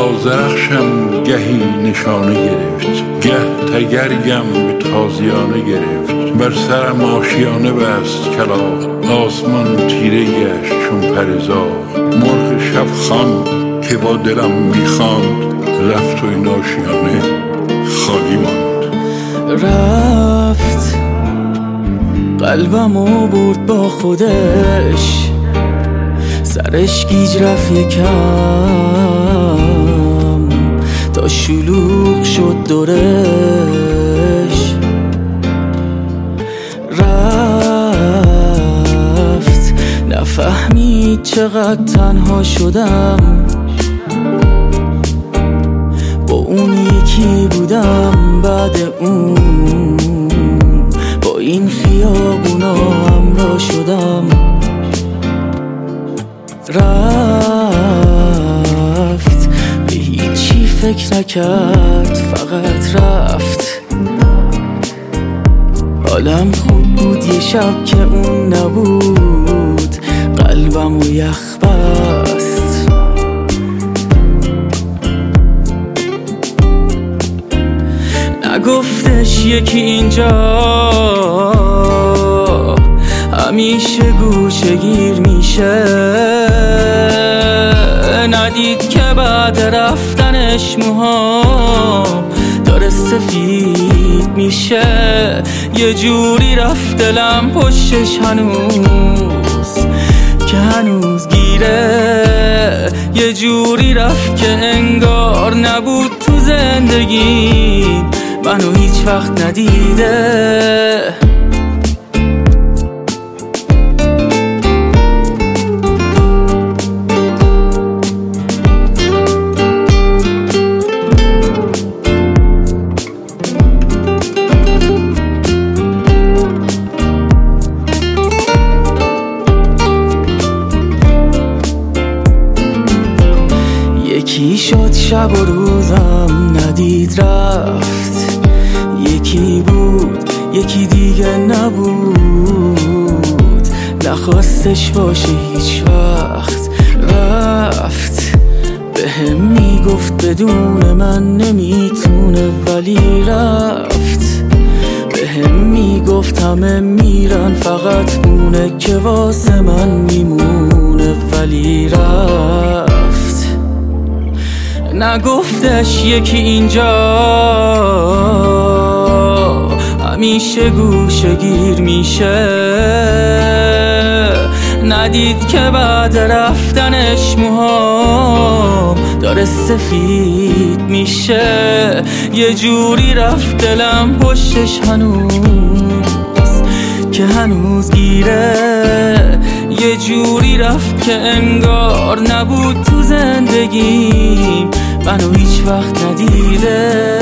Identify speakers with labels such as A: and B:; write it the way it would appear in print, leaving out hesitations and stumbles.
A: آذرخشم گهی نشانه گرفت، گه تگرگم به تازیانه گرفت. بر سرم آشیانه بست کلاغ، آسمان تیره گشت چون پرزاغ. مرغ شبخوان که با دلم میخواند، رفت و این آشیانه خالی ماند.
B: رفت قلبمو برد با خودش، سرش گیج رفت یکم تا شلوغ شد دورش. رفت نفهمید چقدر تنها شدم، با اون یکی بودم بعد اون، با این خیابونا همراه شدم. رفت به هیچی فکر نکرد، فقط رفت. حالم خوب بود یه شب که اون نبود، قلبمو یخ بست. نگفتش یکی اینجا همیشه گوشه گیر میشه، ندید که بعد رفتنش موهام داره سفید میشه. یه جوری رفت دلم پشتش هنوز که هنوز گیره، یه جوری رفت که انگار نبود تو زندگی، منو هیچ وقت ندیده. یکی شد شب و روزم ندید رفت، یکی بود یکی دیگه نبود، نخواستش باشه هیچ وقت. رفت به هم میگفت بدون من نمیتونه، ولی رفت به هم میگفت همه میرن فقط اونه که واسه من میمونه، ولی رفت. نگفتش یکی اینجا همیشه گوشه گیر میشه، ندید که بعد رفتنش موهام داره سفید میشه. یه جوری رفت دلم پشتش هنوز که هنوز گیره، یه جوری رفت که انگار نبود تو زندگیم، منو هیچ وقت ندیده.